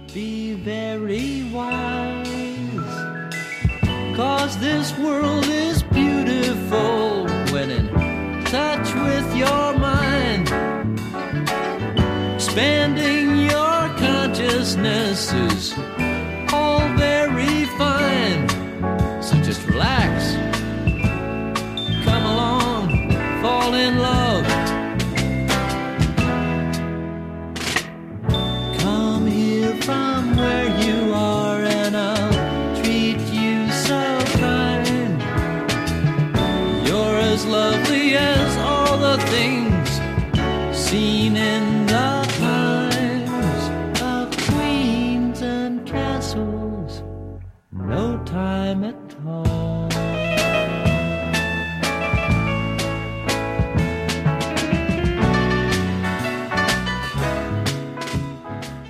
Be very wise, 'cause this world is beautiful when in touch with your mind. Expanding your consciousness is all very fine. So just relax, come along, fall in love. Come here from where you are and I'll treat you so kind. You're as lovely as all the things